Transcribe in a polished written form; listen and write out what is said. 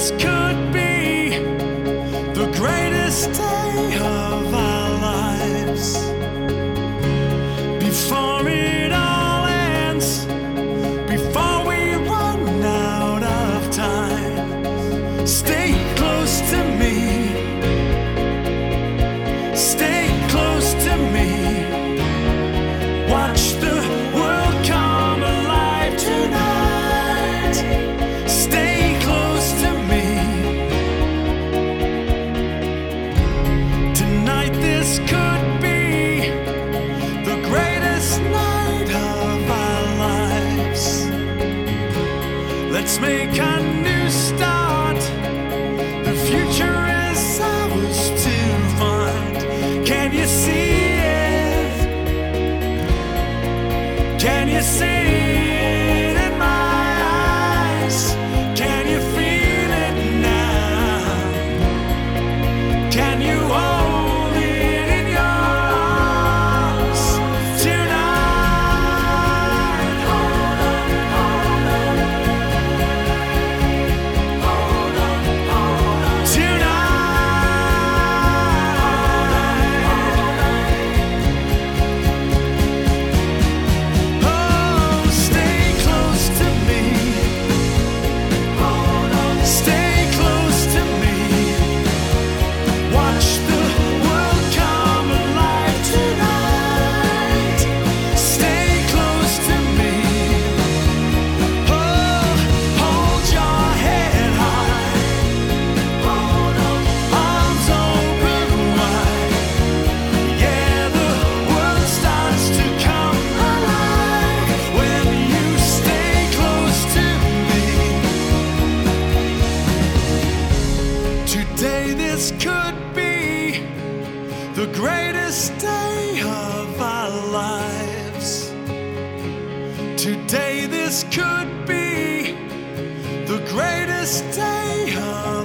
this could be the greatest day of our lives. Before it all ends, before we run out of time, stay close to me. Stay close to me. Watch the world come alive tonight. Stay close to me. Tonight this could be the greatest night of our lives. Let's make a new start. The future is ours to find. Can you see it? Can you see it in my eyes? Can you feel it now? Can you hold it in your arms tonight? Hold on, hold on. Hold on, hold on. Tonight. Oh, stay close to me. Stay close to me. Watch the world come alive tonight. Stay close to me. Oh, hold your head high. Arms open wide. Yeah, the world starts to come alive when you stay close to me. Today this could be the greatest day of our lives. Today this could be the greatest day of